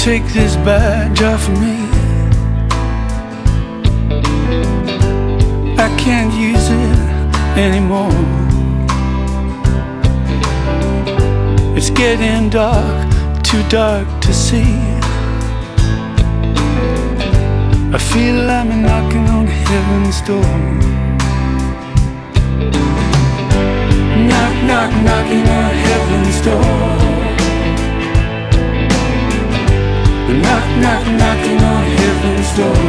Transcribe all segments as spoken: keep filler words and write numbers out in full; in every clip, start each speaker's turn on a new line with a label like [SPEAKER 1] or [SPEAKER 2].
[SPEAKER 1] take this badge off of me. I can't use it anymore. It's getting dark, too dark to see. I feel I'm knocking on heaven's door. Knock, knock, knocking on heaven's door. Knock, knock, knocking on heaven's door.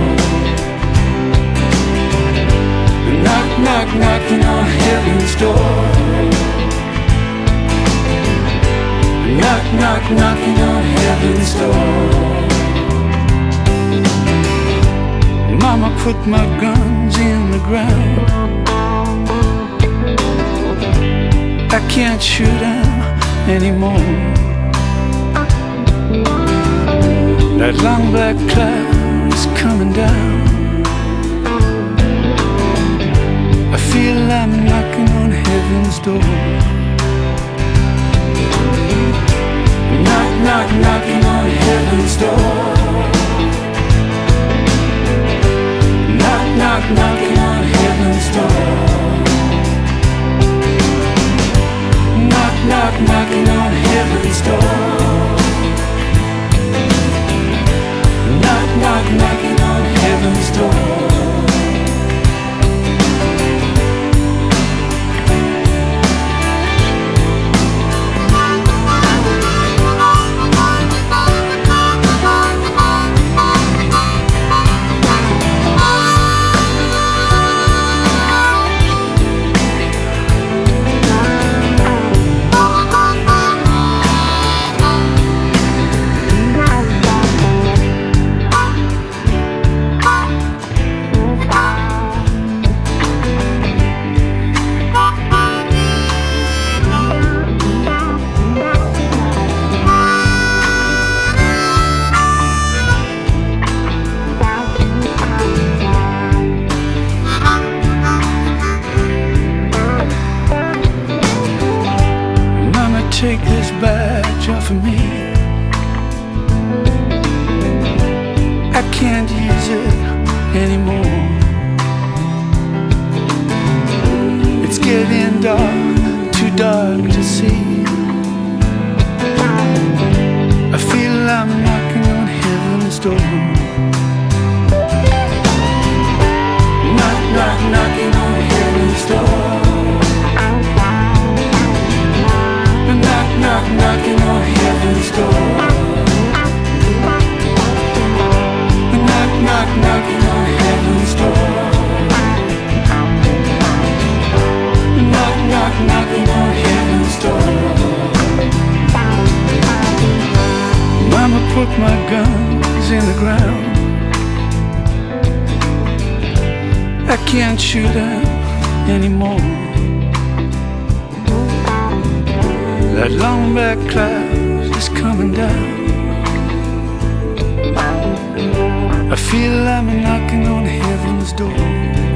[SPEAKER 1] Knock, knock, knocking on heaven's door. Knock, knock, knocking on heaven's door. Mama put my guns in the ground. I can't shoot them anymore. That long black cloud is coming down. I feel I'm knocking on heaven's door. Knock, knock, knocking on heaven's door. Knock, knock, knocking on heaven's door. Knock, knock, knocking on heaven's door. Knock, knock, knocking on heaven's door. Take this badge off of me. I can't use it anymore. It's getting dark, too dark to see. I feel I'm knocking on heaven's door. Knock, knock, knocking on heaven's door. Knock, knocking on heaven's door. Knock, knock, knocking on heaven's door. Knock, knock, knocking on heaven's door. Mama put my guns in the ground. I can't shoot them anymore. That long black cloud is coming down. I feel I'm knocking on heaven's door.